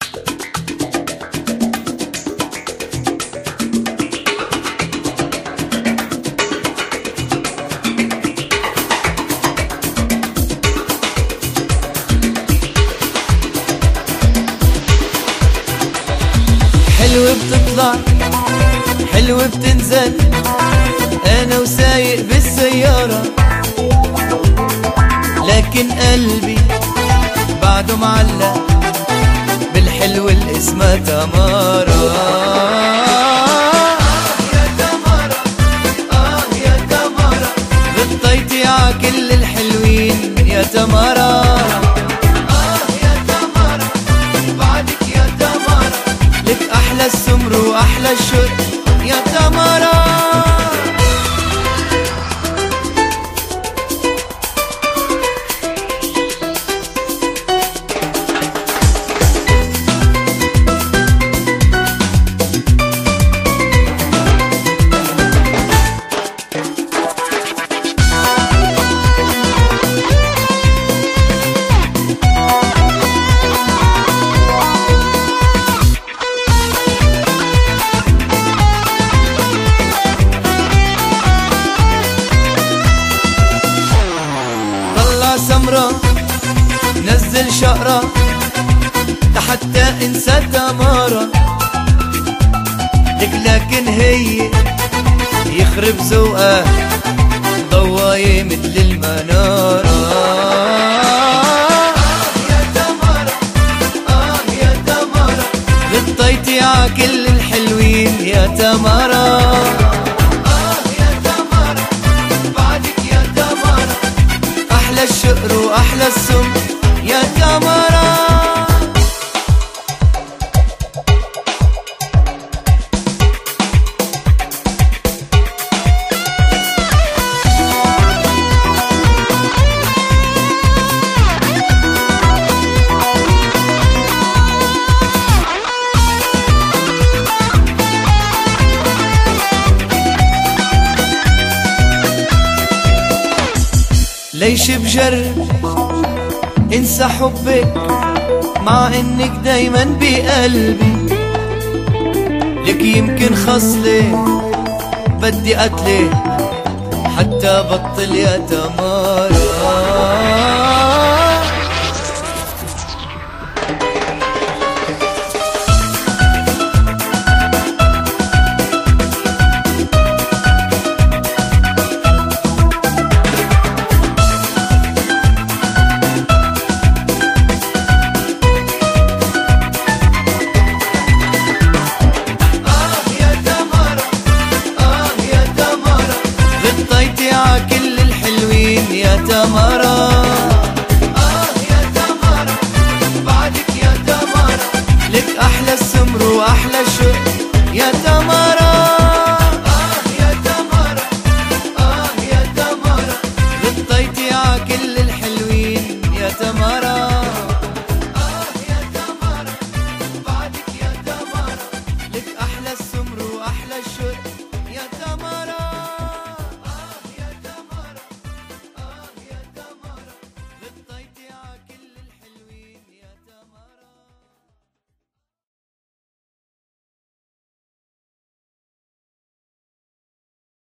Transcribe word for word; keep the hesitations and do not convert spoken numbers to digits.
حلوة بتطلع حلوة بتنزل، أنا وسايق بالسيارة، لكن قلبي بعده معلق بالحلوة اللي اسمها تمارا. يا تمارا آه يا تمارا، غطيتي ع كل الحلوين يا تمارا. أحلى السمر وأحلى الشر يا تمارا. سمرة نزل شقرة حتى انسى تمارا لك، لكن هي يخرب ذوقها ضوايا مثل المنارة. يا تمارا آه يا تمارا، غطيتي ع كل الحلوين يا تمارا. أحلى الشقر وأحلى السم يا تمارا. ليش بجرب انسى حبك مع انك دايما بقلبي، لك يمكن خصلي بدي قتلي حتى بطل يا تمارا.